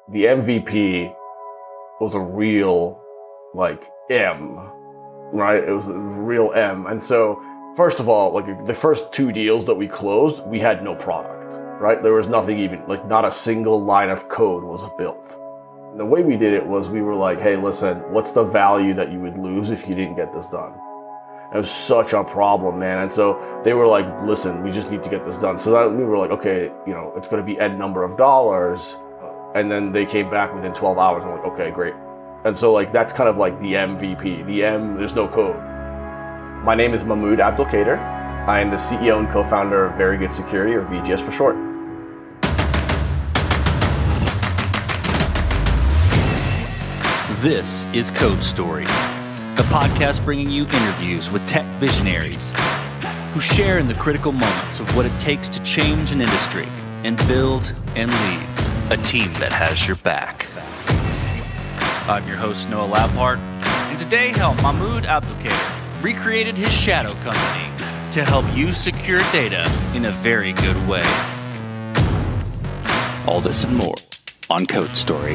the MVP was a real, M, right? It was a real M. And so, first of all, the first 2 deals that we closed, we had no product, right? There was nothing even, not a single line of code was built. And the way we did it was we were like, hey, listen, what's the value that you would lose if you didn't get this done? It was such a problem, man. And so they were like, listen, we just need to get this done. So that we were like, okay, it's going to be N number of dollars. And then they came back within 12 hours. I'm like, okay, great. And so that's kind of the MVP. The M, there's no code. My name is Mahmoud Abdelkader. I am the CEO and co-founder of Very Good Security, or VGS for short. This is Code Story, a podcast bringing you interviews with tech visionaries who share in the critical moments of what it takes to change an industry and build and lead a team that has your back. I'm your host, Noah Laupart, and today Mahmoud Abdelkader recreated his shadow company to help you secure data in a very good way. All this and more on Code Story.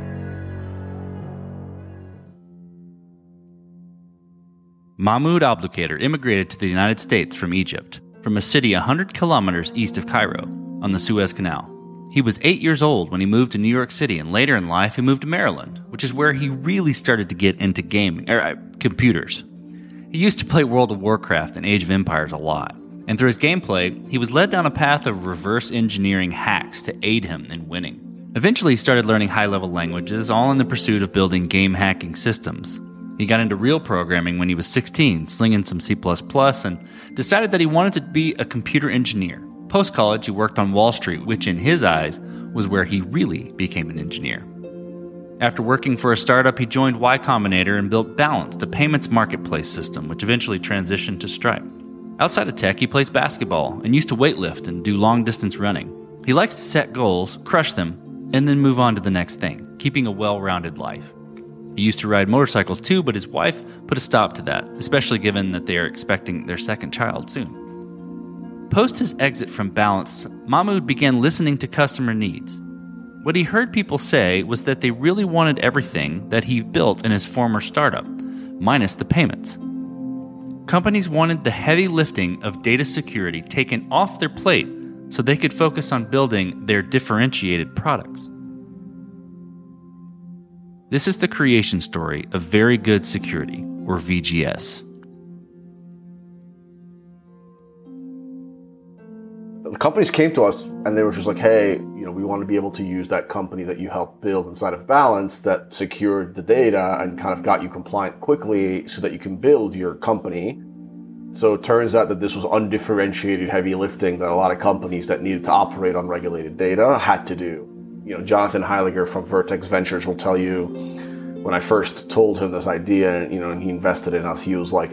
Mahmoud Abdelkader immigrated to the United States from Egypt, from a city 100 kilometers east of Cairo, on the Suez Canal. He was 8 years old when he moved to New York City, and later in life he moved to Maryland, which is where he really started to get into computers. He used to play World of Warcraft and Age of Empires a lot, and through his gameplay, he was led down a path of reverse engineering hacks to aid him in winning. Eventually he started learning high-level languages, all in the pursuit of building game hacking systems. He got into real programming when he was 16, slinging some C++, and decided that he wanted to be a computer engineer. Post-college, he worked on Wall Street, which in his eyes was where he really became an engineer. After working for a startup, he joined Y Combinator and built Balanced, a payments marketplace system, which eventually transitioned to Stripe. Outside of tech, he plays basketball and used to weightlift and do long-distance running. He likes to set goals, crush them, and then move on to the next thing, keeping a well-rounded life. He used to ride motorcycles too, but his wife put a stop to that, especially given that they are expecting their second child soon. Post his exit from Balance, Mahmoud began listening to customer needs. What he heard people say was that they really wanted everything that he built in his former startup, minus the payments. Companies wanted the heavy lifting of data security taken off their plate so they could focus on building their differentiated products. This is the creation story of Very Good Security, or VGS. The companies came to us and they were just like, hey, we want to be able to use that company that you helped build inside of Balance that secured the data and kind of got you compliant quickly so that you can build your company. So it turns out that this was undifferentiated heavy lifting that a lot of companies that needed to operate on regulated data had to do. Jonathan Heiliger from Vertex Ventures will tell you, when I first told him this idea, and he invested in us, he was like,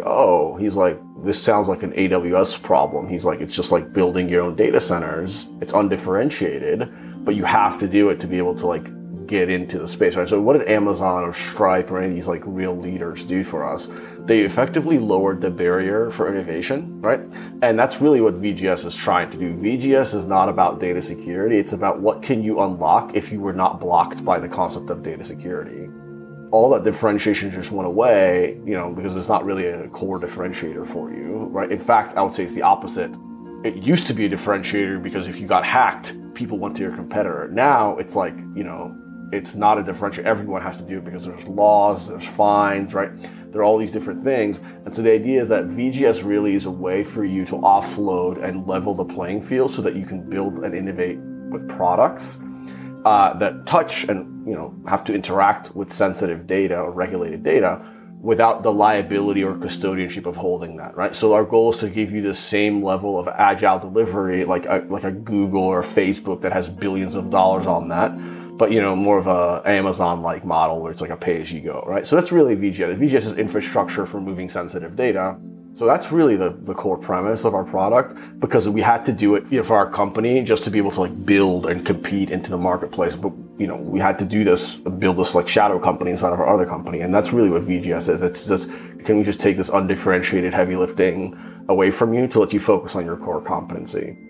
this sounds like an AWS problem. He's like, it's just like building your own data centers. It's undifferentiated, but you have to do it to be able to get into the space, right? So what did Amazon or Stripe or any of these real leaders do for us? They effectively lowered the barrier for innovation, right? And that's really what VGS is trying to do. VGS is not about data security. It's about what can you unlock if you were not blocked by the concept of data security. All that differentiation just went away, because it's not really a core differentiator for you, right? In fact, I would say it's the opposite. It used to be a differentiator because if you got hacked, people went to your competitor. Now it's it's not a differentiator. Everyone has to do it because there's laws, there's fines, right? There are all these different things. And so the idea is that VGS really is a way for you to offload and level the playing field so that you can build and innovate with products that touch and, have to interact with sensitive data or regulated data without the liability or custodianship of holding that, right? So our goal is to give you the same level of agile delivery like a Google or a Facebook that has billions of dollars on that, but more of a Amazon-like model where it's like a pay-as-you-go, right? So that's really VGS. VGS is infrastructure for moving sensitive data. So that's really the core premise of our product, because we had to do it for our company just to be able to build and compete into the marketplace. But we had to build this shadow company inside of our other company, and that's really what VGS is. It's just, can we just take this undifferentiated heavy lifting away from you to let you focus on your core competency?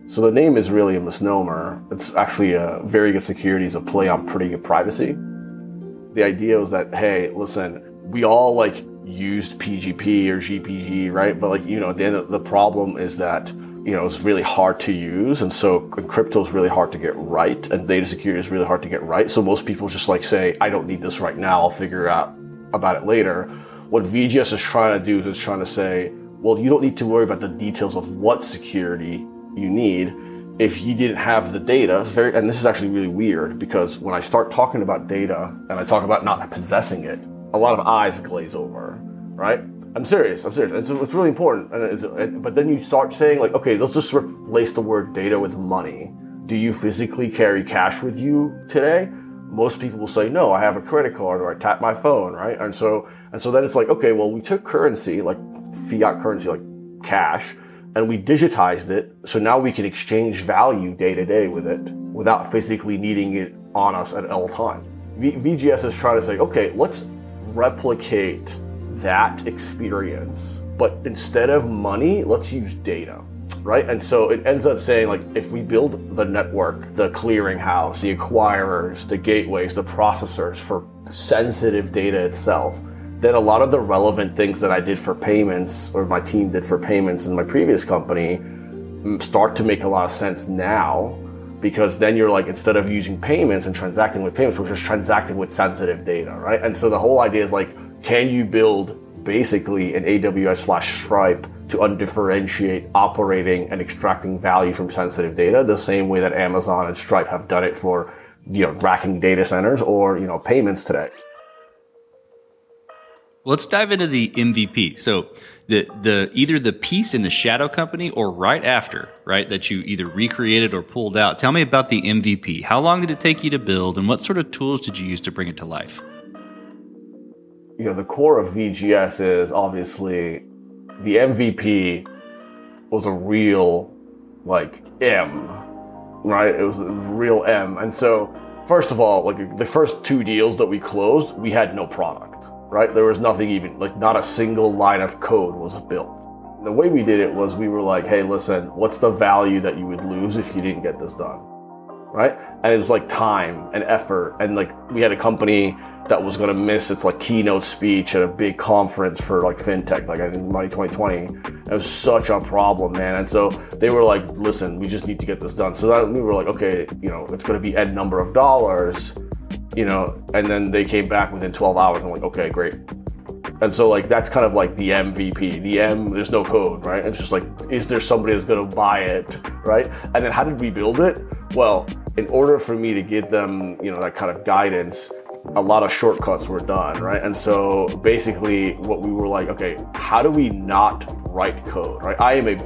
So the name is really a misnomer. It's actually a very good security is a play on pretty good privacy. The idea was that, hey, listen, we all like used PGP or GPG, right? But like, at the end of the problem is that, it's really hard to use. And so crypto is really hard to get right. And data security is really hard to get right. So most people just like say, I don't need this right now. I'll figure out about it later. What VGS is trying to do is trying to say, well, you don't need to worry about the details of what security you need. If you didn't have the data, and this is actually really weird because when I start talking about data and I talk about not possessing it, a lot of eyes glaze over, right? I'm serious. It's really important. But then you start saying like, okay, let's just replace the word data with money. Do you physically carry cash with you today? Most people will say, no, I have a credit card or I tap my phone, right? And so then it's like, okay, well, we took currency, like fiat currency, like cash, and we digitized it. So now we can exchange value day to day with it without physically needing it on us at all times. VGS is trying to say, okay, let's replicate that experience, but instead of money, let's use data, right? And so it ends up saying like, if we build the network, the clearinghouse, the acquirers, the gateways, the processors for sensitive data itself, then a lot of the relevant things that I did for payments or my team did for payments in my previous company start to make a lot of sense now, because then you're like, instead of using payments and transacting with payments, we're just transacting with sensitive data, right? And so the whole idea is like, can you build basically an AWS/Stripe to undifferentiate operating and extracting value from sensitive data the same way that Amazon and Stripe have done it for, racking data centers or, payments today? Let's dive into the MVP. So the either the piece in the shadow company or right after, right, that you either recreated or pulled out. Tell me about the MVP. How long did it take you to build, and what sort of tools did you use to bring it to life? The core of VGS is obviously the MVP was a real M, right? It was a real M. And so first of all, like the first 2 deals that we closed, we had no product, right? There was nothing even, not a single line of code was built. The way we did it was we were like, hey, listen, what's the value that you would lose if you didn't get this done, right? And it was like time and effort. And we had a company that was going to miss its keynote speech at a big conference for fintech, I think Money 2020. It was such a problem, man. And so they were like, listen, we just need to get this done. So then we were like, okay, it's going to be N number of dollars, and then they came back within 12 hours and I'm like, okay, great. And so that's kind of the MVP. The M, there's no code, right? It's just is there somebody that's going to buy it, right? And then how did we build it? Well, in order for me to give them, that kind of guidance, a lot of shortcuts were done, right? And so basically what we were like, okay, how do we not write code, right? I am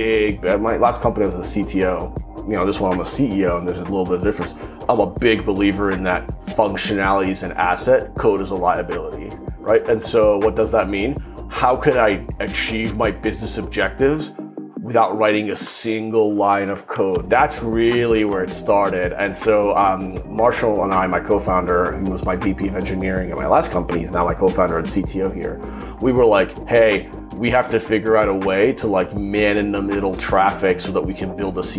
my last company was a CTO. This one I'm a CEO, and there's a little bit of difference. I'm a big believer in that functionality is an asset, code is a liability, right? And so what does that mean? How can I achieve my business objectives without writing a single line of code? That's really where it started. And so Marshall and I, my co-founder, who was my VP of engineering at my last company, is now my co-founder and CTO here. We were like, hey, we have to figure out a way to man in the middle traffic so that we can build a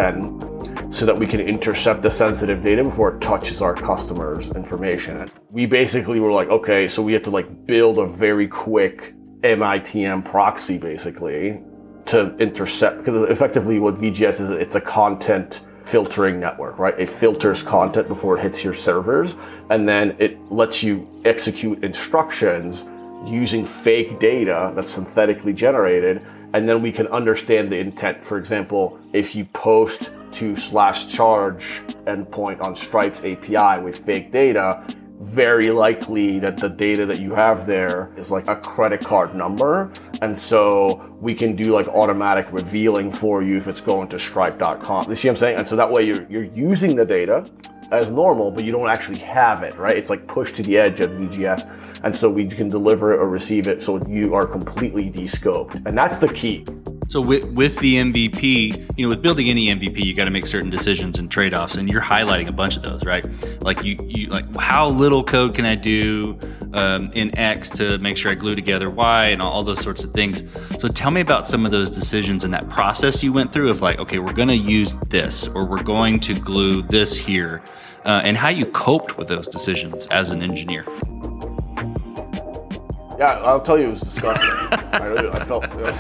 CDN so that we can intercept the sensitive data before it touches our customers' information. We basically were like, okay, so we have to build a very quick MITM proxy basically to intercept, because effectively what VGS is, it's a content filtering network, right? It filters content before it hits your servers, and then it lets you execute instructions using fake data that's synthetically generated, and then we can understand the intent. For example, if you post to /charge endpoint on Stripe's API with fake data, very likely that the data that you have there is a credit card number. And so we can do automatic revealing for you if it's going to stripe.com. You see what I'm saying? And so that way you're using the data as normal, but you don't actually have it, right? It's pushed to the edge of VGS. And so we can deliver it or receive it so you are completely de-scoped. And that's the key. So with the MVP, with building any MVP, you got to make certain decisions and trade-offs, and you're highlighting a bunch of those, right? Like you like, how little code can I do in X to make sure I glue together Y, and all those sorts of things. So tell me about some of those decisions and that process you went through of like, okay, we're going to use this, or we're going to glue this here, and how you coped with those decisions as an engineer. Yeah, I'll tell you, it was disgusting. I felt,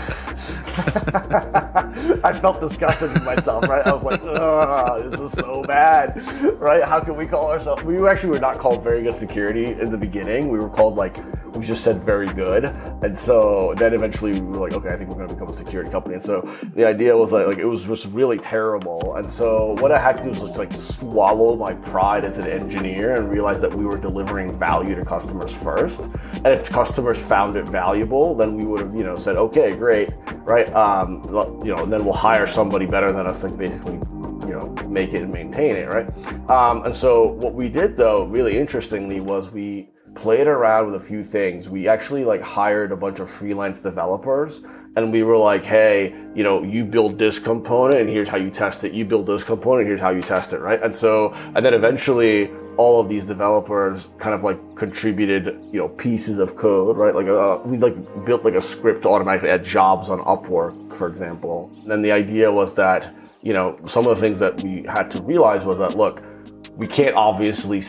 I felt disgusted with myself, right? I was like, this is so bad, right? How can we call ourselves? We actually were not called very good security in the beginning. We were called we just said very good. And so then eventually we were like, okay, I think we're going to become a security company. And so the idea was like it was just really terrible. And so what I had to do was just like swallow my pride as an engineer and realize that we were delivering value to customers first. And if customers found it valuable, then we would have, said, okay, great, right? And then we'll hire somebody better than us to basically, make it and maintain it, right? And so what we did, though, really interestingly, was we played around with a few things. We actually hired a bunch of freelance developers, and we were like, hey, you build this component and here's how you test it. You build this component, here's how you test it, right? And then eventually all of these developers kind of contributed, pieces of code, right? We built a script to automatically add jobs on Upwork, for example. And then the idea was that, some of the things that we had to realize was that, look, we cannot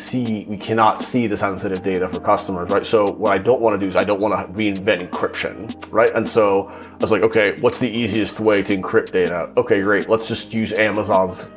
see the sensitive data for customers, right? So what I don't want to do is I don't want to reinvent encryption, right? And so I was like, okay, what's the easiest way to encrypt data? Okay, great. Let's just use Amazon's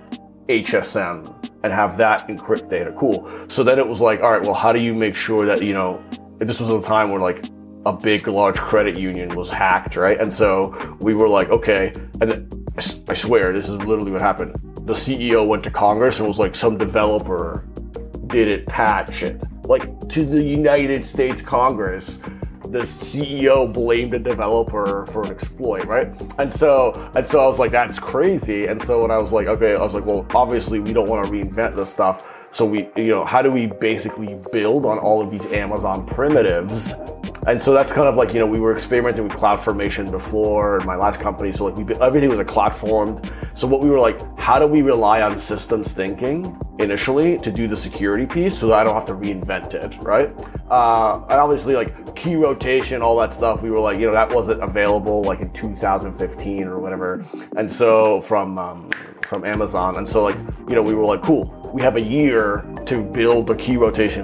HSM and have that encrypt data. Cool. So then it was like, all right, well, how do you make sure that, this was a time where a big, large credit union was hacked, right? And so we were like, okay, and then, I swear, this is literally what happened. The CEO went to Congress and was like, some developer didn't patch it. To the United States Congress, the CEO blamed a developer for an exploit, right? And so I was like, that's crazy. And so when I was like, okay, I was like, well, obviously we don't want to reinvent this stuff. So we, how do we basically build on all of these Amazon primitives? And so that's kind of we were experimenting with CloudFormation before in my last company. So everything was CloudFormed. So what we were like, how do we rely on systems thinking initially to do the security piece so that I don't have to reinvent it, right? And obviously key rotation, all that stuff, we were like, that wasn't available in 2015 or whatever. And so from Amazon. And so we were like, cool, we have a year to build the key rotation,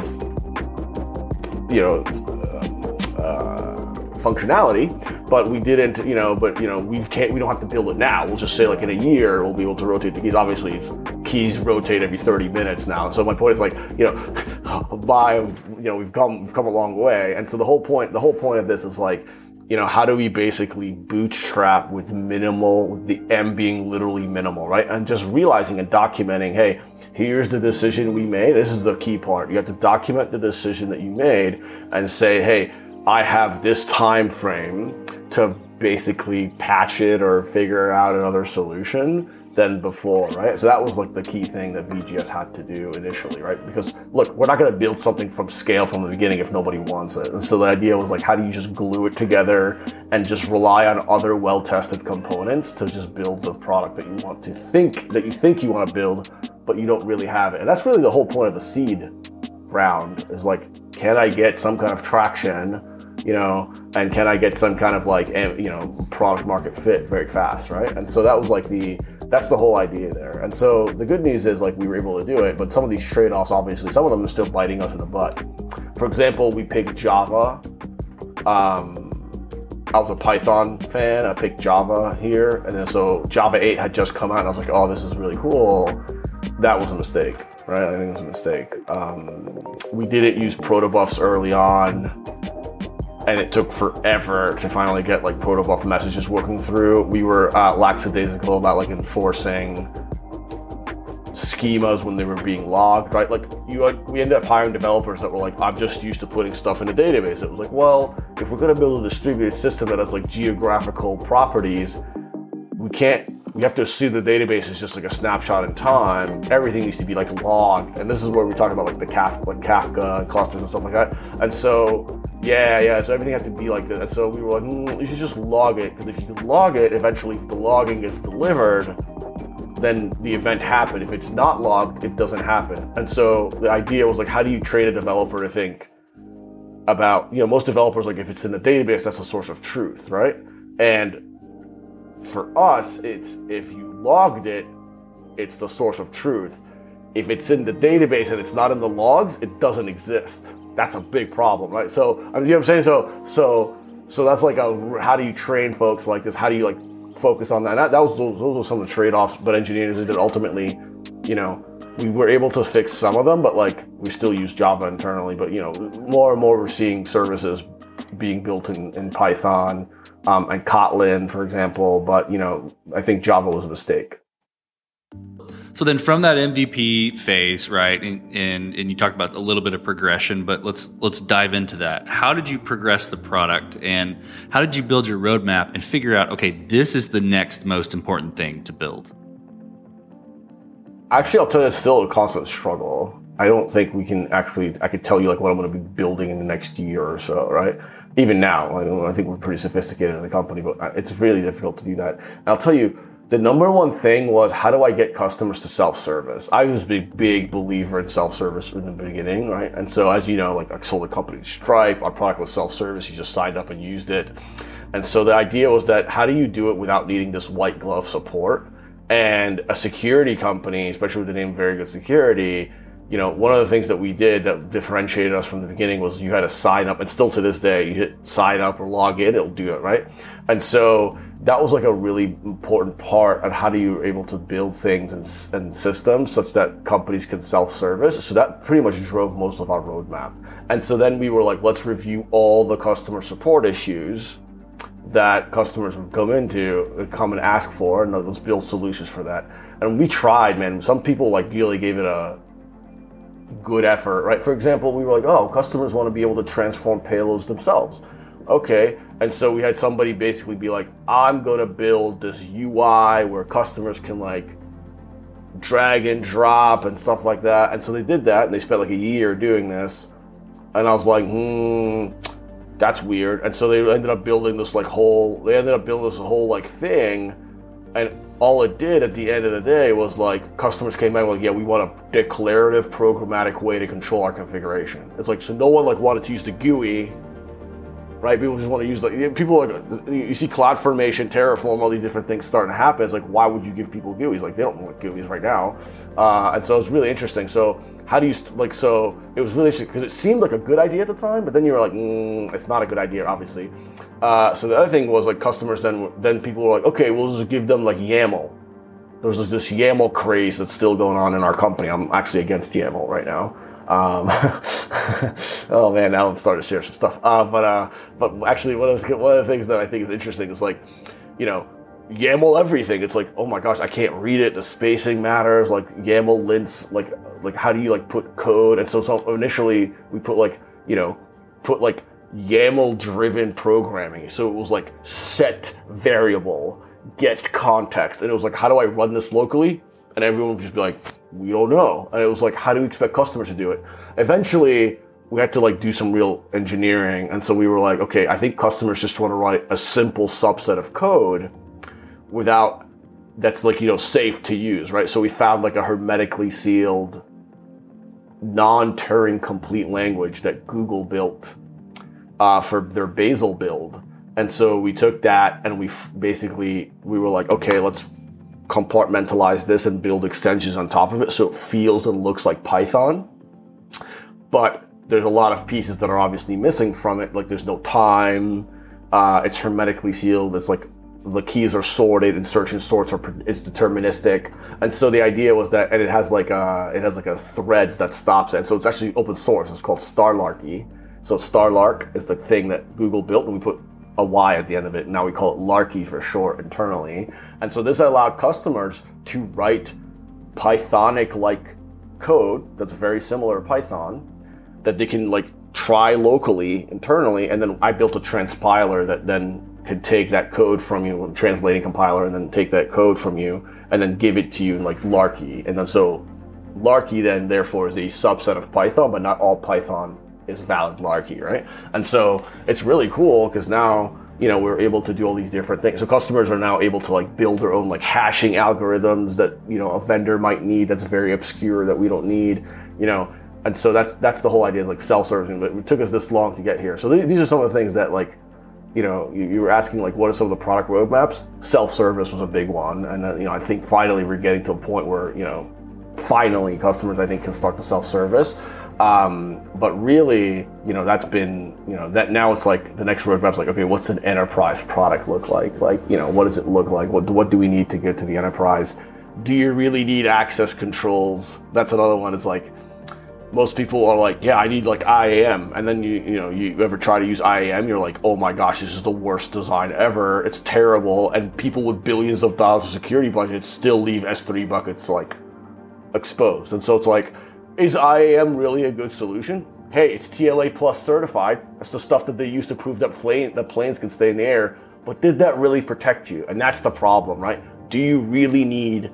functionality, but we didn't, we don't have to build it now. We'll just say in a year, we'll be able to rotate the keys. Obviously, keys rotate every 30 minutes now. So my point is we've come a long way. And so the whole point of this is how do we basically bootstrap with minimal, the M being literally minimal, right? And just realizing and documenting, hey, here's the decision we made. This is the key part. You have to document the decision that you made and say, hey, I have this time frame to basically patch it or figure out another solution than before, right? So that was the key thing that VGS had to do initially, right? Because look, we're not going to build something from scale from the beginning if nobody wants it. And so the idea was how do you just glue it together and just rely on other well-tested components to just build the product that you want to think you want to build, but you don't really have it. And that's really the whole point of the seed round is can I get some kind of traction, and can I get some kind of product market fit very fast, right? And so that was that's the whole idea there. And so the good news is we were able to do it, but some of these trade-offs, obviously, some of them are still biting us in the butt. For example, we picked Java. I was a Python fan. I picked Java here. And then so Java 8 had just come out and I was like, oh, this is really cool. That was a mistake, right? I think it was a mistake. We didn't use protobufs early on, and it took forever to finally get protobuf messages working through. We were lackadaisical about enforcing schemas when they were being logged, right? We ended up hiring developers that were I'm just used to putting stuff in a database. It was well, if we're going to build a distributed system that has geographical properties, we have to assume the database is just a snapshot in time. Everything needs to be logged. And this is where we talk about the Kafka and clusters and stuff like that. And so, Yeah. So everything had to be like that. And so we were like, you should just log it, because if you can log it, eventually if the logging gets delivered, then the event happened. If it's not logged, it doesn't happen. And so the idea was like, how do you train a developer to think about, most developers, like if it's in a database, that's a source of truth, right? And for us, it's if you logged it, it's the source of truth. If it's in the database and it's not in the logs, it doesn't exist. That's a big problem, right? So, you know what I'm saying? So that's like how do you train folks like this? How do you like focus on that? Those were some of the trade-offs, but engineers did ultimately, we were able to fix some of them, but like we still use Java internally. But more and more we're seeing services being built in Python and Kotlin, for example. But I think Java was a mistake. So then from that MVP phase, right, and you talked about a little bit of progression, but let's dive into that. How did you progress the product, and how did you build your roadmap and figure out, okay, this is the next most important thing to build? Actually, I'll tell you, it's still a constant struggle. I don't think I could tell you like what I'm going to be building in the next year or so, right? Even now, I think we're pretty sophisticated as a company, but it's really difficult to do that. And I'll tell you, the number one thing was, how do I get customers to self-service? I was a big believer in self-service in the beginning, right? And so, as you know, like I sold a company Stripe, our product was self-service, you just signed up and used it. And so the idea was that, how do you do it without needing this white glove support? And a security company, especially with the name Very Good Security, one of the things that we did that differentiated us from the beginning was you had to sign up, and still to this day, you hit sign up or log in, it'll do it, right? And so that was like a really important part of how do you able to build things and systems such that companies can self-service. So that pretty much drove most of our roadmap. And so then we were like, let's review all the customer support issues that customers would come and ask for, and let's build solutions for that. And we tried, man. Some people like really gave it a good effort, right? For example, we were like, oh, customers want to be able to transform payloads themselves. Okay. And so we had somebody basically be like, I'm going to build this UI where customers can like drag and drop and stuff like that. And so they did that, and they spent like a year doing this. And I was like, that's weird. And so they ended up building this whole thing. And all it did at the end of the day was like, customers came back like, yeah, we want a declarative programmatic way to control our configuration. It's like, so no one like wanted to use the GUI, right? People just want to use you see CloudFormation, Terraform, all these different things starting to happen. It's like, why would you give people GUIs? Like, they don't want GUIs right now. And so it's really interesting. So how do you, so it was really interesting because it seemed like a good idea at the time, but then you were like, it's not a good idea, obviously. So the other thing was like customers then people were like, okay, we'll just give them like YAML. There was this YAML craze that's still going on in our company. I'm actually against YAML right now. Oh man, now I'm starting to share some stuff. But actually one of the things that I think is interesting is like, YAML everything. It's like, oh my gosh, I can't read it. The spacing matters. Like YAML lints, like how do you like put code? And so initially we put YAML driven programming. So it was like set variable, get context. And it was like, how do I run this locally? And everyone would just be like, we don't know. And it was like, how do we expect customers to do it? Eventually we had to like do some real engineering. And so we were like, okay, I think customers just want to write a simple subset of code that's like, safe to use, right? So we found like a hermetically sealed, non-Turing complete language that Google built for their Bazel build. And so we took that and we were like, okay, let's compartmentalize this and build extensions on top of it so it feels and looks like Python. But there's a lot of pieces that are obviously missing from it. Like there's no time. It's hermetically sealed. It's like the keys are sorted and search and sorts it's deterministic. And so the idea was that, and it has like a threads that stops it. And so it's actually open source. It's called Starlarky. So Starlark is the thing that Google built, and we put a Y at the end of it. Now we call it Larky for short internally. And so this allowed customers to write Pythonic-like code that's very similar to Python that they can like try locally internally. And then I built a transpiler that then could take that code from you, translating compiler, and then take that code from you and then give it to you in like Larky. And then so Larky then therefore is a subset of Python, but not all Python is valid larky, right? And so it's really cool because now, we're able to do all these different things. So customers are now able to like build their own like hashing algorithms that, a vendor might need that's very obscure that we don't need, and so that's the whole idea, is like self-servicing, but it took us this long to get here. So these are some of the things that like, you were asking like, what are some of the product roadmaps? Self-service was a big one. And then, I think finally we're getting to a point where, finally customers, I think, can start to self-service. But really, that's been, that now it's like the next roadmap's like, okay, what's an enterprise product look like? Like, what does it look like? What do we need to get to the enterprise? Do you really need access controls? That's another one. It's like, most people are like, yeah, I need like IAM. And then you ever try to use IAM, you're like, oh my gosh, this is the worst design ever. It's terrible. And people with billions of dollars of security budgets still leave S3 buckets like exposed. And so it's like, is IAM really a good solution? Hey, it's TLA plus certified. That's the stuff that they use to prove that planes can stay in the air. But did that really protect you? And that's the problem, right? Do you really need,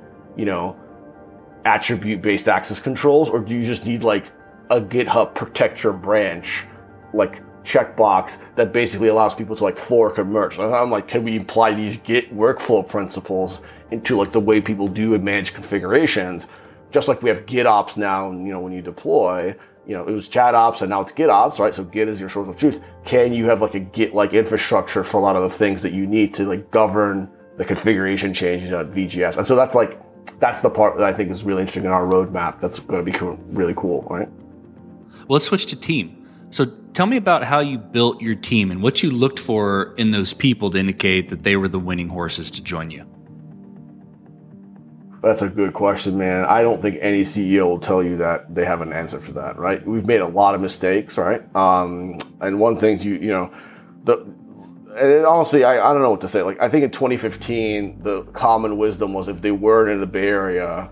attribute-based access controls, or do you just need like a GitHub protect your branch like checkbox that basically allows people to like fork and merge? And I'm like, can we apply these Git workflow principles into like the way people do and manage configurations? Just like we have GitOps now, when you deploy, it was ChatOps and now it's GitOps, right? So Git is your source of truth. Can you have like a Git-like infrastructure for a lot of the things that you need to like govern the configuration changes at VGS? And so that's the part that I think is really interesting in our roadmap. That's going to be really cool, right? Well, let's switch to team. So tell me about how you built your team and what you looked for in those people to indicate that they were the winning horses to join you. That's a good question, man. I don't think any CEO will tell you that they have an answer for that, right? We've made a lot of mistakes, right? And one thing and honestly, I don't know what to say. Like, I think in 2015, the common wisdom was if they weren't in the Bay Area,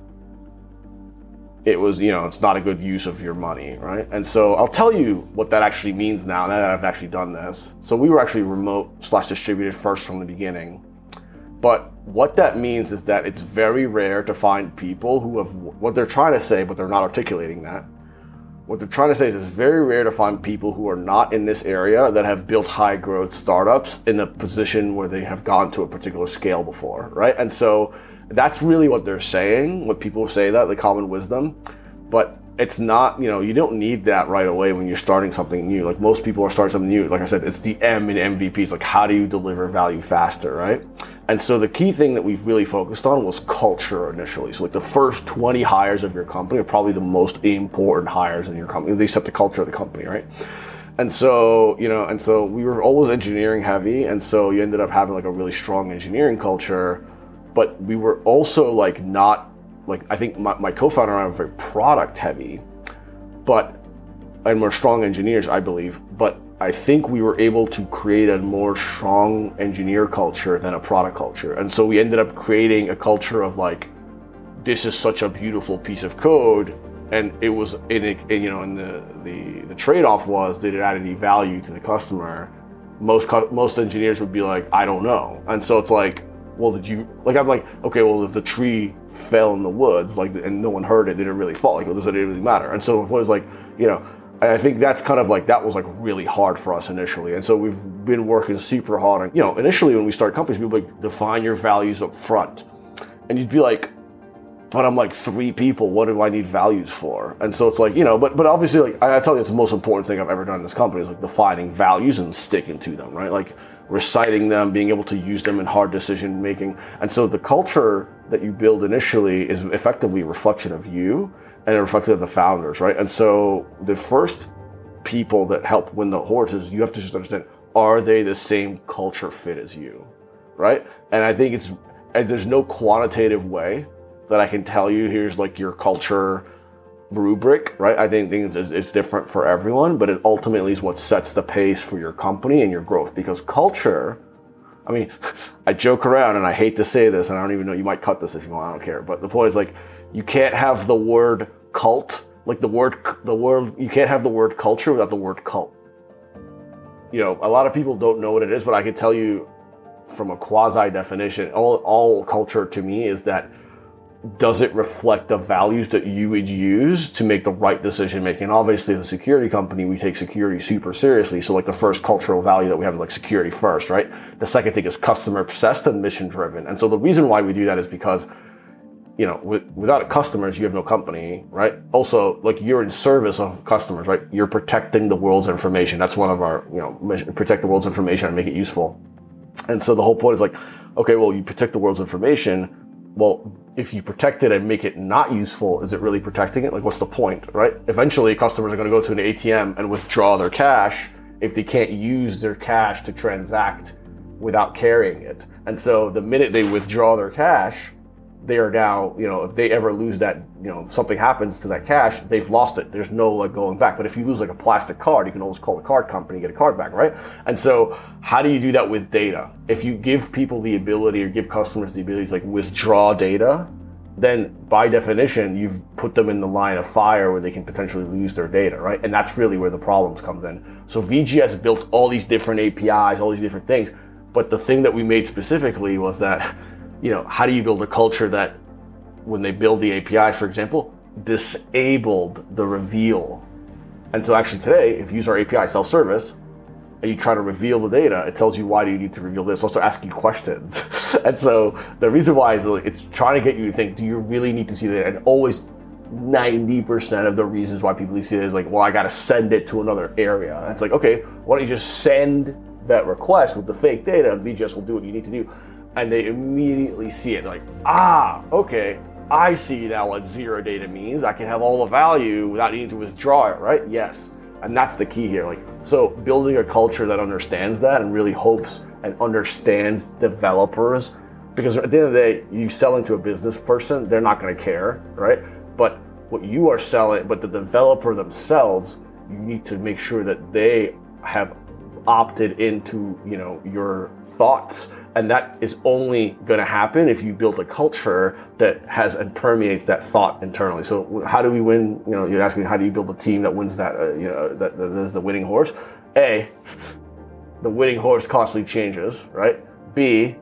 it was, it's not a good use of your money, right? And so I'll tell you what that actually means now that I've actually done this. So we were actually remote/distributed first from the beginning. But what that means is that it's very rare to find people who have what they're trying to say, but they're not articulating that. What they're trying to say is it's very rare to find people who are not in this area that have built high growth startups in a position where they have gone to a particular scale before, right? And so that's really what they're saying, what people say that, the common wisdom. But it's not, you don't need that right away when you're starting something new. Like most people are starting something new. Like I said, it's the M in MVP. It's like, how do you deliver value faster, right? And so the key thing that we've really focused on was culture initially. So like the first 20 hires of your company are probably the most important hires in your company. They set the culture of the company, right? And so, we were always engineering heavy. And so you ended up having like a really strong engineering culture, but we were also like not, like I think my co-founder and I were very product heavy, and we're strong engineers, I believe, but I think we were able to create a more strong engineer culture than a product culture. And so we ended up creating a culture of like, this is such a beautiful piece of code. And it was, and the trade-off was, did it add any value to the customer? Most engineers would be like, I don't know. And so it's like, well, I'm like, okay, well, if the tree fell in the woods, like, and no one heard it, did it really fall? Like, does it really matter? And so it was like, I think that's kind of like, that was like really hard for us initially. And so we've been working super hard on, initially when we start companies, people like, define your values up front. And you'd be like, but I'm like 3 people, what do I need values for? And so it's like, but obviously, like, I tell you, it's the most important thing I've ever done in this company is like defining values and sticking to them, right? Like reciting them, being able to use them in hard decision making. And so the culture that you build initially is effectively a reflection of you and a reflection of the founders, right? And so the first people that help win the horses, you have to just understand, are they the same culture fit as you, right? And I think there's no quantitative way that I can tell you, here's like your culture rubric, right? I think it's different for everyone, but it ultimately is what sets the pace for your company and your growth. Because culture, I mean, I joke around and I hate to say this, and I don't even know, you might cut this if you want, I don't care. But the point is like, you can't have the word cult, like the word, you can't have the word culture without the word cult. A lot of people don't know what it is, but I can tell you from a quasi definition, all culture to me is that does it reflect the values that you would use to make the right decision making? Obviously, as a security company, we take security super seriously. So like the first cultural value that we have is like security first, right? The second thing is customer obsessed and mission driven. And so the reason why we do that is because, you know, without customers, you have no company, right? Also, like you're in service of customers, right? You're protecting the world's information. That's one of our, you know, mission, protect the world's information and make it useful. And so the whole point is like, okay, well, you protect the world's information. Well, if you protect it and make it not useful, is it really protecting it? Like, what's the point, right? Eventually, customers are going to go to an ATM and withdraw their cash if they can't use their cash to transact without carrying it. And so the minute they withdraw their cash, they are now, you know, if they ever lose that, you know, if something happens to that cash, they've lost it. There's no like going back. But if you lose like a plastic card, you can always call the card company, get a card back, right? And so how do you do that with data? If you give people the ability or give customers the ability to like withdraw data, then by definition, you've put them in the line of fire where they can potentially lose their data, right? And that's really where the problems come in. So VGS built all these different APIs, all these different things. But the thing that we made specifically was that, you know, how do you build a culture that when they build the APIs, for example, disabled the reveal? And so actually today, if you use our API self-service and you try to reveal the data, it tells you why do you need to reveal this. Also ask you questions. And so the reason why is it's trying to get you to think, do you really need to see that? And always 90% of the reasons why people see it is like, well, I got to send it to another area. And it's like, okay, why don't you just send that request with the fake data and VGS will do what you need to do. And they immediately see it like, okay, I see now what zero data means. I can have all the value without needing to withdraw it, right? Yes. And that's the key here. Like, so building a culture that understands that and really hopes and understands developers, because at the end of the day, you selling to a business person, they're not going to care, right? But what you are selling, but the developer themselves, you need to make sure that they have opted into, you know, your thoughts. And that is only going to happen if you build a culture that has and permeates that thought internally. So how do we win? You know, you're asking, how do you build a team that wins that, you know, that is the winning horse? A, the winning horse constantly changes, right? B,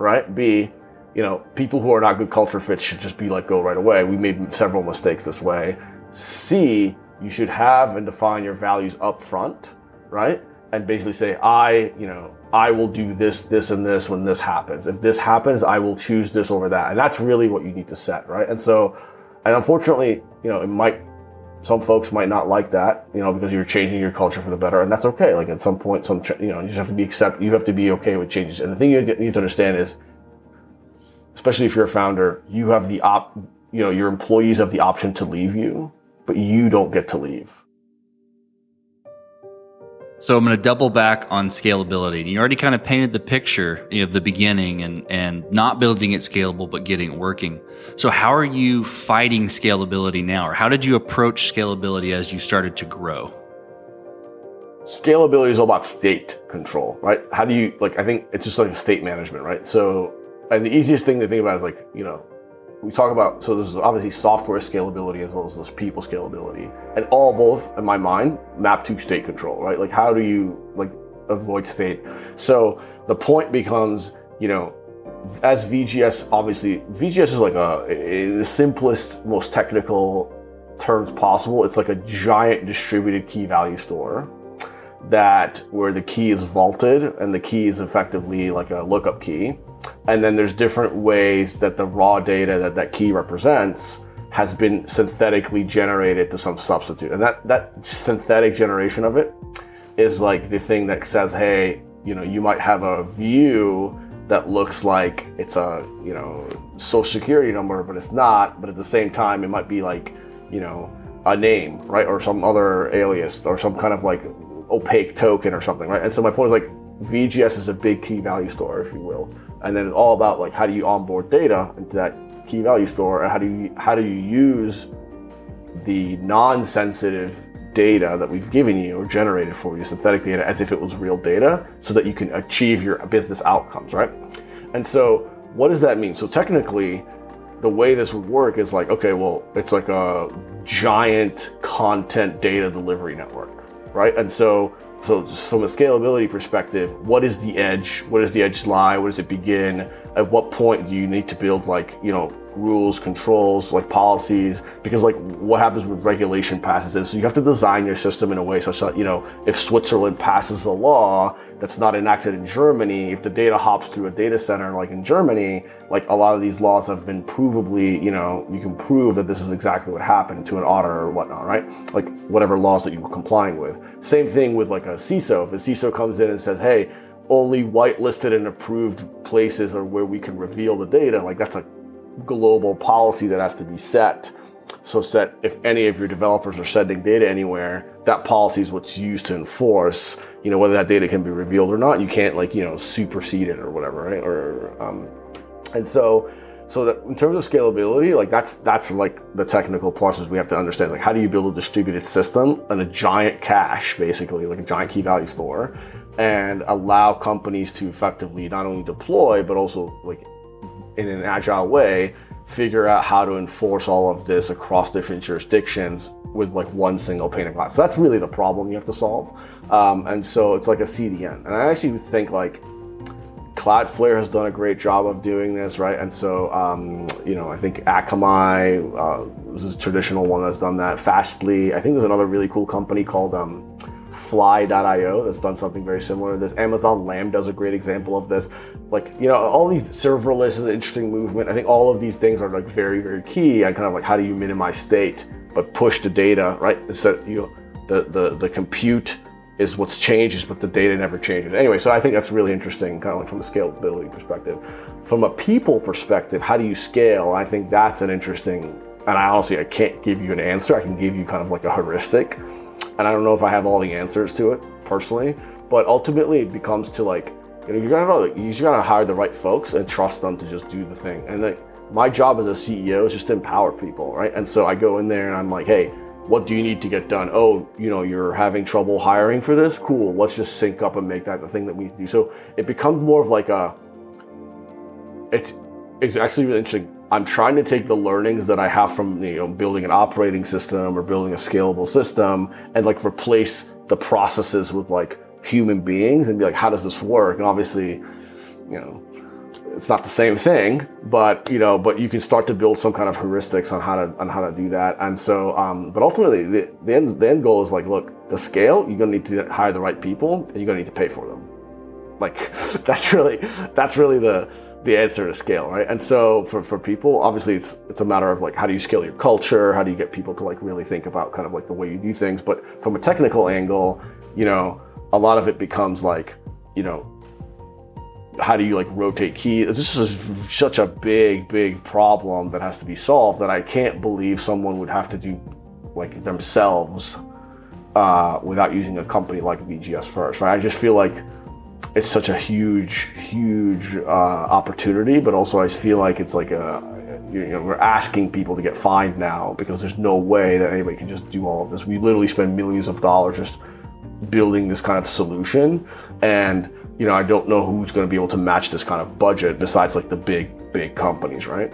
you know, people who are not good culture fits should just be let go right away. We made several mistakes this way. C, you should have and define your values up front, right? And basically say, I will do this, this, and this when this happens. If this happens, I will choose this over that. And that's really what you need to set, right? And so, and unfortunately, you know, some folks might not like that, you know, because you're changing your culture for the better, and that's okay. Like at some point, you know, you just have to you have to be okay with changes. And the thing you need to understand is, especially if you're a founder, you have your employees have the option to leave you, but you don't get to leave. So I'm going to double back on scalability. And you already kind of painted the picture of the beginning and not building it scalable, but getting it working. So how are you fighting scalability now? Or how did you approach scalability as you started to grow? Scalability is all about state control, right? How do you, I think it's just like state management, right? So, and the easiest thing to think about is you know, we talk about, so there's obviously software scalability as well as there's people scalability. And both, in my mind, map to state control, right? Like how do you avoid state? So the point becomes, you know, as VGS, obviously, VGS is like the simplest, most technical terms possible. It's like a giant distributed key value store where the key is vaulted and the key is effectively like a lookup key. And then there's different ways that the raw data that key represents has been synthetically generated to some substitute. And that synthetic generation of it is like the thing that says, hey, you know, you might have a view that looks like it's a, you know, social security number, but it's not. But at the same time, it might be like, you know, a name, right? Or some other alias or some kind of like opaque token or something, right? And so my point is VGS is a big key value store, if you will. And then it's all about how do you onboard data into that key value store, and how do you use the non-sensitive data that we've given you or generated for you, synthetic data, as if it was real data, so that you can achieve your business outcomes, right? And so what does that mean? So technically, the way this would work is okay, well, it's like a giant content data delivery network, right? And so from a scalability perspective, what is the edge? Where does the edge lie? Where does it begin? At what point do you need to build rules, controls, like policies, because like what happens when regulation passes is, so you have to design your system in a way such that, you know, if Switzerland passes a law that's not enacted in Germany, if the data hops through a data center like in Germany, like a lot of these laws have been provably, you know, you can prove that this is exactly what happened to an auditor or whatnot, right? Like whatever laws that you were complying with. Same thing with like a CISO. If a CISO comes in and says, hey, only whitelisted and approved places are where we can reveal the data, like that's a global policy that has to be set. So that if any of your developers are sending data anywhere, that policy is what's used to enforce, you know, whether that data can be revealed or not. You can't like, you know, supersede it or whatever, right? And so that in terms of scalability, like that's like the technical process we have to understand. Like how do you build a distributed system and a giant cache, basically like a giant key value store, and allow companies to effectively not only deploy, but also like in an agile way, figure out how to enforce all of this across different jurisdictions with like one single pane of glass. So that's really the problem you have to solve. And so it's like a CDN. And I actually think like Cloudflare has done a great job of doing this, right? And so, you know, I think Akamai is a traditional one that's done that. Fastly, I think there's another really cool company called Fly.io that's done something very similar to this. Amazon Lambda is a great example of this. Like, you know, all these serverless is an interesting movement. I think all of these things are like very, very key. And kind of like, how do you minimize state, but push the data, right? So, you know, the compute is what's changed, but the data never changes. Anyway, so I think that's really interesting, kind of like from a scalability perspective. From a people perspective, how do you scale? I think that's an interesting, and I can't give you an answer. I can give you kind of like a heuristic. And I don't know if I have all the answers to it personally, but ultimately it becomes to like, you know, you just gotta hire the right folks and trust them to just do the thing. And like my job as a CEO is just to empower people, right? And so I go in there and I'm like, hey, what do you need to get done? Oh, you know, you're having trouble hiring for this? Cool, let's just sync up and make that the thing that we need to do. So it becomes more of like it's actually really interesting. I'm trying to take the learnings that I have from, you know, building an operating system or building a scalable system and like replace the processes with like human beings and be like, how does this work? And obviously, you know, it's not the same thing, but you know, but you can start to build some kind of heuristics on how to do that. And so, but ultimately, the end goal is like, look, to scale, you're gonna need to hire the right people, and you're gonna need to pay for them. Like that's really the answer to scale, right? And so for people, obviously, it's a matter of like, how do you scale your culture? How do you get people to like really think about kind of like the way you do things? But from a technical angle, you know, a lot of it becomes like, you know, how do you like rotate keys? This is such a big problem that has to be solved that I can't believe someone would have to do like themselves without using a company like VGS first, right? I just feel like it's such a huge opportunity, but also I feel like it's like we're asking people to get fined now because there's no way that anybody can just do all of this. We literally spend millions of dollars just building this kind of solution, and you know, I don't know who's going to be able to match this kind of budget besides like the big companies, right?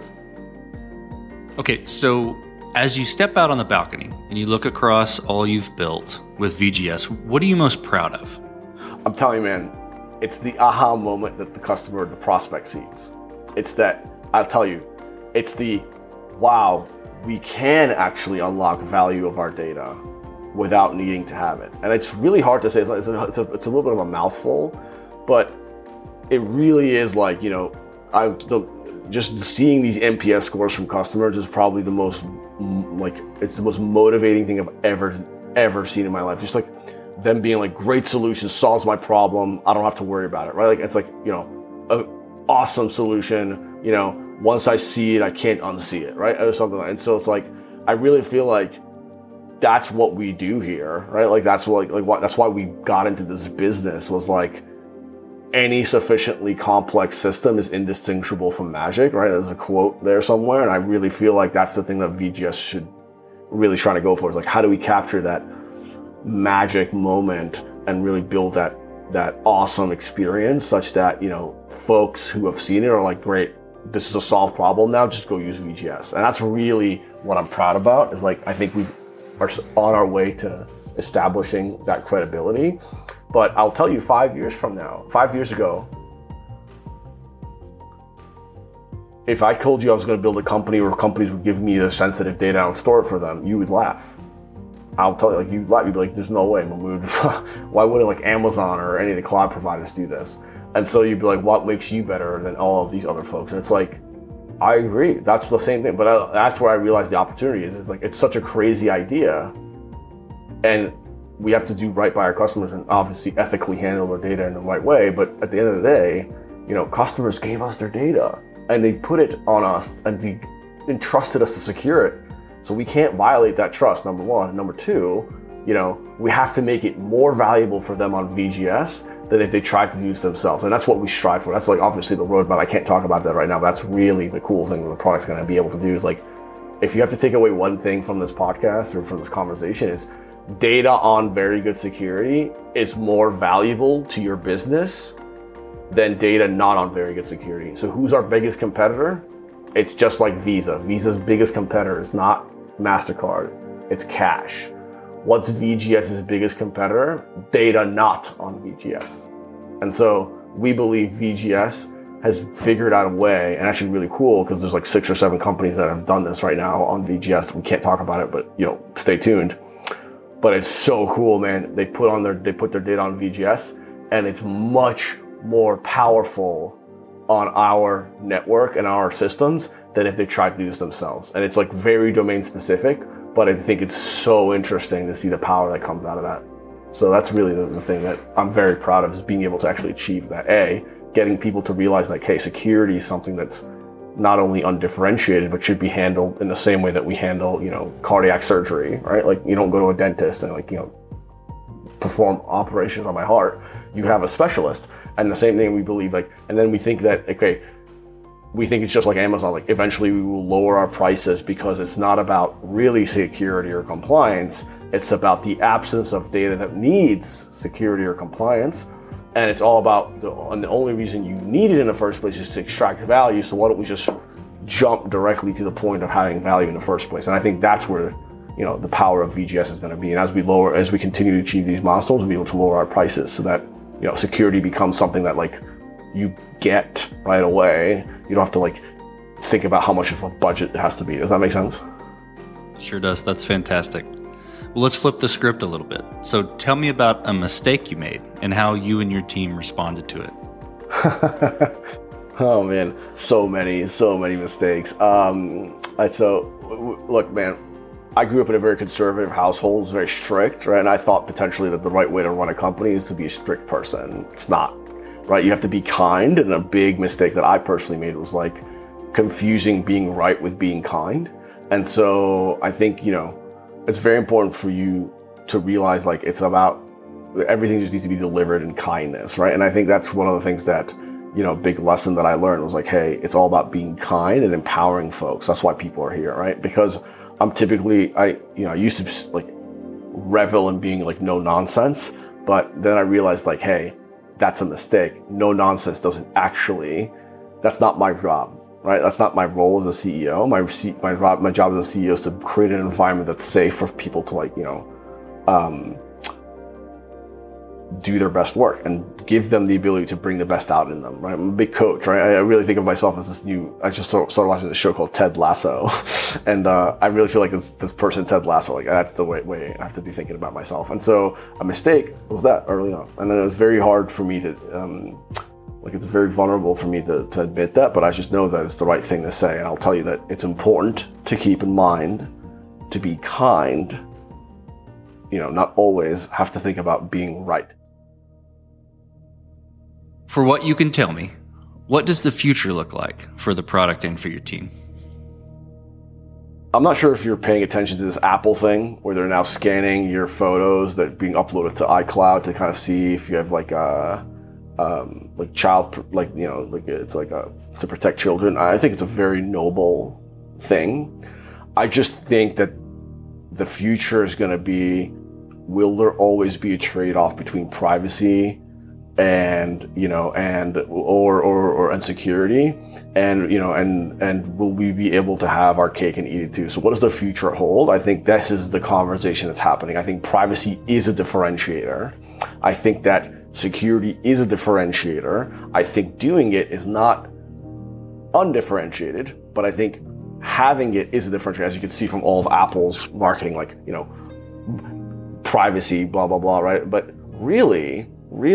Okay, so as you step out on the balcony and you look across all you've built with VGS, what are you most proud of? I'm telling you, man, it's the aha moment that the customer, the prospect sees. It's that, I'll tell you, it's the, wow, we can actually unlock value of our data without needing to have it. And it's really hard to say, it's a little bit of a mouthful, but it really is like, you know, just seeing these NPS scores from customers is probably the most, like, it's the most motivating thing I've ever seen in my life. Just like them being like, great solution, solves my problem, I don't have to worry about it, right? Like, it's like, you know, an awesome solution, you know, once I see it, I can't unsee it, right? Or something like that. And so it's like, I really feel like that's what we do here, right? Like that's what, that's why we got into this business, was like, any sufficiently complex system is indistinguishable from magic, right? There's a quote there somewhere, and I really feel like that's the thing that VGS should really try to go for. Is like, how do we capture that magic moment and really build that awesome experience such that, you know, folks who have seen it are like, great, this is a solved problem now, just go use VGS. And that's really what I'm proud about, is like, I think we are on our way to establishing that credibility. But I'll tell you, 5 years ago, if I told you I was going to build a company where companies would give me the sensitive data and I would store it for them, you would laugh. I'll tell you, like, you'd laugh. You'd be like, there's no way, Mahmoud. Why wouldn't like Amazon or any of the cloud providers do this? And so you'd be like, what makes you better than all of these other folks? And it's like, I agree. That's the same thing. But that's where I realized the opportunity is. It's like, it's such a crazy idea. And we have to do right by our customers and obviously ethically handle their data in the right way. But at the end of the day, customers gave us their data and they put it on us and they entrusted us to secure it. So we can't violate that trust, number one. And number two, we have to make it more valuable for them on VGS than if they tried to use themselves. And that's what we strive for. That's like obviously the roadmap. I can't talk about that right now, but that's really the cool thing that the product's going to be able to do is like, if you have to take away one thing from this podcast or from this conversation is data on very good security is more valuable to your business than data not on very good security. So who's our biggest competitor? It's just like Visa. Visa's biggest competitor is not MasterCard, it's cash. What's VGS's biggest competitor? Data not on VGS. And so we believe VGS has figured out a way, and actually really cool because there's like 6 or 7 companies that have done this right now on VGS. We can't talk about it, but stay tuned. But it's so cool, man. They put their data on VGS, and it's much more powerful on our network and our systems than if they tried to do this themselves. And it's like very domain specific, but I think it's so interesting to see the power that comes out of that. So that's really the thing that I'm very proud of, is being able to actually achieve that. Getting people to realize like, hey, security is something that's not only undifferentiated, but should be handled in the same way that we handle, cardiac surgery, right? Like you don't go to a dentist and perform operations on my heart. You have a specialist. And the same thing we believe, and then we think that, we think it's just like Amazon, like eventually we will lower our prices because it's not about really security or compliance. It's about the absence of data that needs security or compliance. And it's all about and the only reason you need it in the first place is to extract value. So why don't we just jump directly to the point of having value in the first place? And I think that's where, the power of VGS is going to be. And as we continue to achieve these milestones, we'll be able to lower our prices so that, security becomes something that you get right away. You don't have to think about how much of a budget it has to be. Does that make sense? Sure does. That's fantastic. Well, let's flip the script a little bit. So tell me about a mistake you made and how you and your team responded to it. Oh man, so many mistakes. Look, man, I grew up in a very conservative household. It was very strict, right? And I thought potentially that the right way to run a company is to be a strict person. It's not, right? You have to be kind. And a big mistake that I personally made was confusing being right with being kind. And so I think, it's very important for you to realize it's about everything just needs to be delivered in kindness, right? And I think that's one of the things that, big lesson that I learned was hey, it's all about being kind and empowering folks. That's why people are here, right? Because I'm typically, I used to revel in being no nonsense, but then I realized hey, that's a mistake. No nonsense that's not my job, right? That's not my role as a CEO. My job as a CEO is to create an environment that's safe for people to do their best work and give them the ability to bring the best out in them, right? I'm a big coach, right? I really think of myself as I just started watching this show called Ted Lasso. And I really feel like this person, Ted Lasso, that's the way I have to be thinking about myself. And so a mistake was that early on. And then it was very hard for me to, it's very vulnerable for me to admit that, but I just know that it's the right thing to say. And I'll tell you that it's important to keep in mind to be kind, not always have to think about being right. For what you can tell me, what does the future look like for the product and for your team? I'm not sure if you're paying attention to this Apple thing where they're now scanning your photos that are being uploaded to iCloud to kind of see if you have to protect children. I think it's a very noble thing. I just think that the future is going to be, will there always be a trade-off between privacy and security, and will we be able to have our cake and eat it too? So what does the future hold? I think this is the conversation that's happening. I think privacy is a differentiator. I think that security is a differentiator. I think doing it is not undifferentiated, but I think having it is a differentiator, as you can see from all of Apple's marketing, like, privacy, blah, blah, blah, right? But really,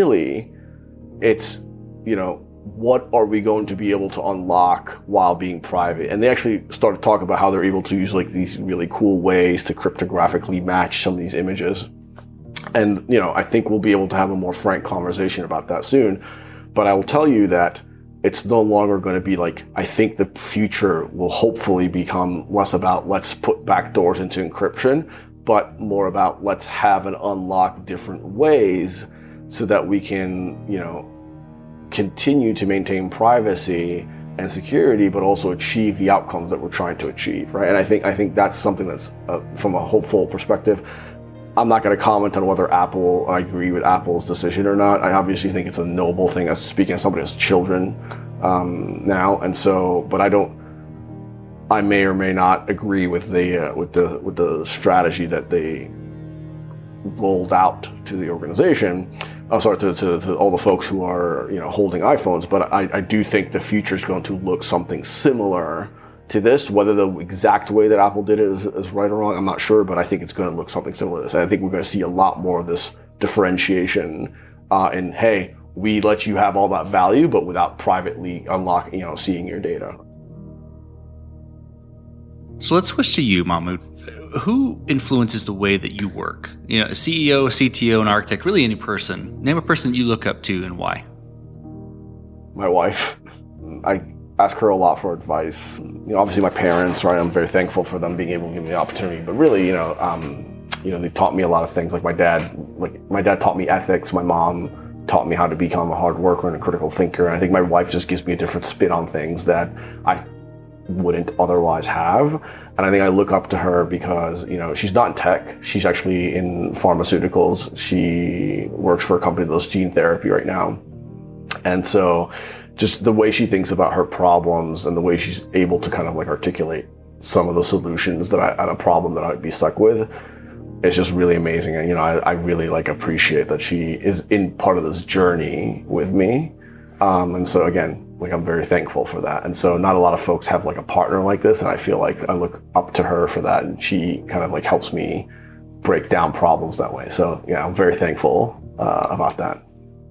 it's, what are we going to be able to unlock while being private? And they actually started talking about how they're able to use like these really cool ways to cryptographically match some of these images. And, I think we'll be able to have a more frank conversation about that soon. But I will tell you that it's no longer going to be like, I think the future will hopefully become less about let's put backdoors into encryption, but more about let's have and unlock different ways so that we can, continue to maintain privacy and security, but also achieve the outcomes that we're trying to achieve, right? And I think that's something that's from a hopeful perspective. I'm not going to comment on whether I agree with Apple's decision or not. I obviously think it's a noble thing, as speaking as somebody who has children now, and so, but I may or may not agree with the strategy that they rolled out to the organization. To all the folks who are holding iPhones, but I do think the future is going to look something similar to this. Whether the exact way that Apple did it is right or wrong, I'm not sure, but I think it's going to look something similar to this. And I think we're going to see a lot more of this differentiation in, hey, we let you have all that value, but without privately unlocking, seeing your data. So let's switch to you, Mahmoud. Who influences the way that you work? A CEO, a CTO, an architect, really any person. Name a person that you look up to and why. My wife. I ask her a lot for advice. Obviously my parents, right? I'm very thankful for them being able to give me the opportunity. But really, they taught me a lot of things. Like my dad taught me ethics. My mom taught me how to become a hard worker and a critical thinker. And I think my wife just gives me a different spin on things that I wouldn't otherwise have. And I think I look up to her because, she's not in tech. She's actually in pharmaceuticals. She works for a company that does gene therapy right now. And so just the way she thinks about her problems and the way she's able to kind of like articulate some of the solutions at a problem that I'd be stuck with, it's just really amazing. And, I really appreciate that she is in part of this journey with me. And so again, I'm very thankful for that. And so not a lot of folks have a partner like this. And I feel like I look up to her for that. And she kind of helps me break down problems that way. So yeah, I'm very thankful about that.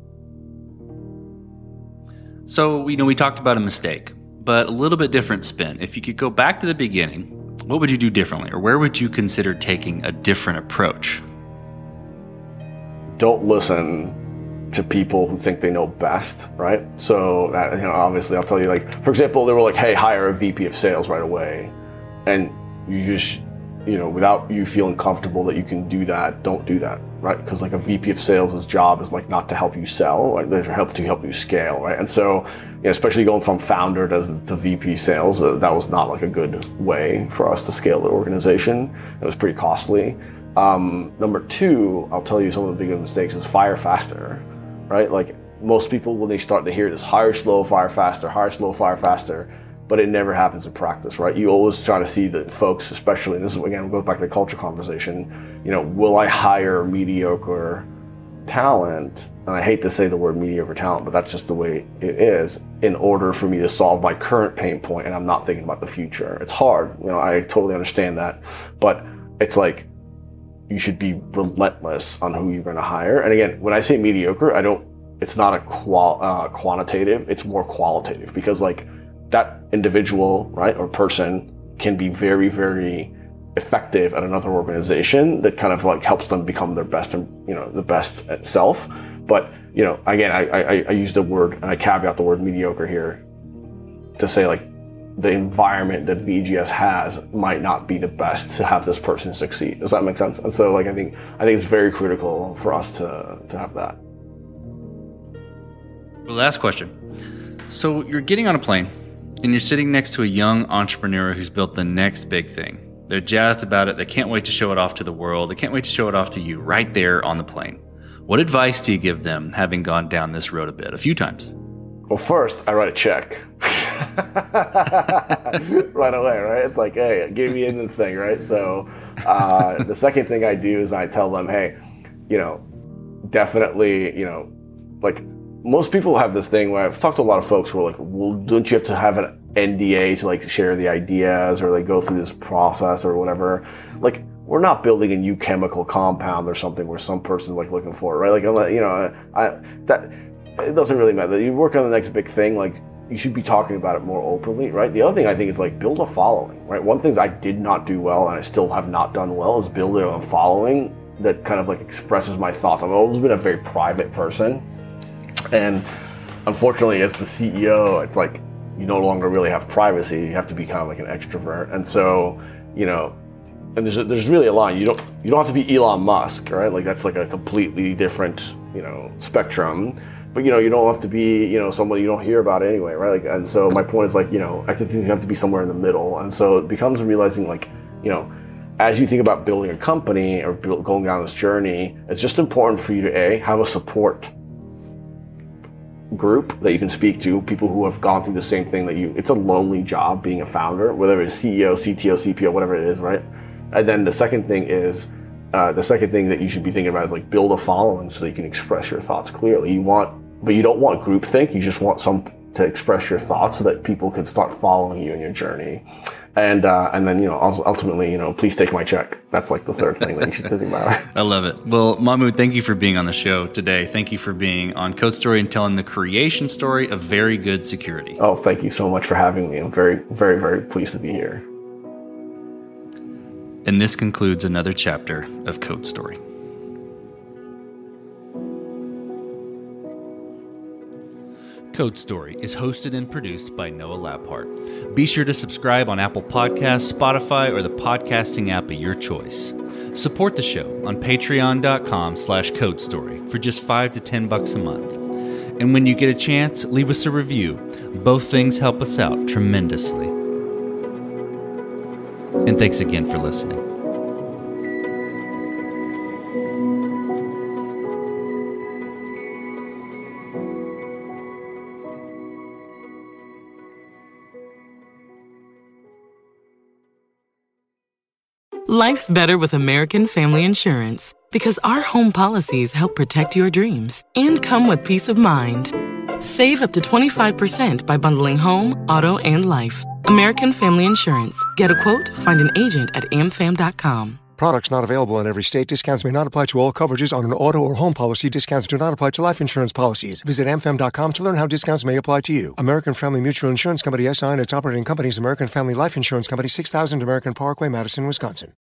So, we talked about a mistake, but a little bit different spin. If you could go back to the beginning, what would you do differently? Or where would you consider taking a different approach? Don't listen to people who think they know best, right? So, obviously I'll tell you, for example, they were like, hey, hire a VP of sales right away. And you just, without you feeling comfortable that you can do that, don't do that, right? Because a VP of sales' job is not to help you sell, right? They're to help you scale, right? And so, especially going from founder to VP sales, that was not a good way for us to scale the organization. It was pretty costly. Number two, I'll tell you some of the biggest mistakes is fire faster, right? Most people, when they start to hear this, hire slow, fire faster, hire slow, fire faster, but it never happens in practice, right? You always try to see that folks, especially, and this is, again, goes back to the culture conversation, will I hire mediocre talent? And I hate to say the word mediocre talent, but that's just the way it is, in order for me to solve my current pain point, and I'm not thinking about the future. It's hard, I totally understand that, but it's you should be relentless on who you're going to hire. And again, when I say mediocre, it's not a quantitative, it's more qualitative, because that individual, right, or person can be very, very effective at another organization that kind of helps them become their best, the best self. But, again, I use the word, and I caveat the word mediocre here to say the environment that VGS has might not be the best to have this person succeed. Does that make sense? And so I think it's very critical for us to have that. Well, last question. So you're getting on a plane and you're sitting next to a young entrepreneur who's built the next big thing. They're jazzed about it. They can't wait to show it off to the world. They can't wait to show it off to you right there on the plane. What advice do you give them, having gone down this road a few times? Well, first, I write a check. Right away, right? It's hey, give me in this thing, right? So the second thing I do is I tell them, hey, definitely, most people have this thing where I've talked to a lot of folks who are well, don't you have to have NDA to like share the ideas or like go through this process or whatever. Like, we're not building a new chemical compound or something where some person's like looking for it, right? Like, you know, that it doesn't really matter. You work on the next big thing, like you should be talking about it more openly, right? The other thing I think is like build a following, right? One thing I did not do well and I still have not done well is building a following that kind of like expresses my thoughts. I've always been a very private person, and unfortunately as the CEO, it's like you no longer really have privacy. You have to be kind of like an extrovert. And so, you know, and there's really a line. You don't have to be Elon Musk, right? Like that's like a completely different, you know, spectrum. But you know, you don't have to be, you know, someone you don't hear about anyway, right? Like, and so my point is like, you know, I think you have to be somewhere in the middle. And so it becomes realizing like, you know, as you think about building a company or going down this journey, it's just important for you to have a support group that you can speak to, people who have gone through the same thing that you. It's a lonely job being a founder, whether it's CEO, CTO, CPO, whatever it is, right? And then the second thing that you should be thinking about is like build a following so that you can express your thoughts clearly. But you don't want groupthink. You just want to express your thoughts so that people can start following you in your journey. And then, you know, ultimately, you know, please take my check. That's like the third thing that you should think about. I love it. Well, Mahmoud, thank you for being on the show today. Thank you for being on Code Story and telling the creation story of Very Good Security. Oh, thank you so much for having me. I'm very, very, very pleased to be here. And this concludes another chapter of Code Story. Code Story is hosted and produced by Noah Labhart. Be sure to subscribe on Apple Podcasts, Spotify, or the podcasting app of your choice. Support the show on patreon.com/codestory for just $5 to $10 a month. And when you get a chance, leave us a review. Both things help us out tremendously. And thanks again for listening. Life's better with American Family Insurance because our home policies help protect your dreams and come with peace of mind. Save up to 25% by bundling home, auto, and life. American Family Insurance. Get a quote, find an agent at amfam.com. Products not available in every state. Discounts may not apply to all coverages on an auto or home policy. Discounts do not apply to life insurance policies. Visit amfam.com to learn how discounts may apply to you. American Family Mutual Insurance Company, SI, and its operating companies, American Family Life Insurance Company, 6000 American Parkway, Madison, Wisconsin.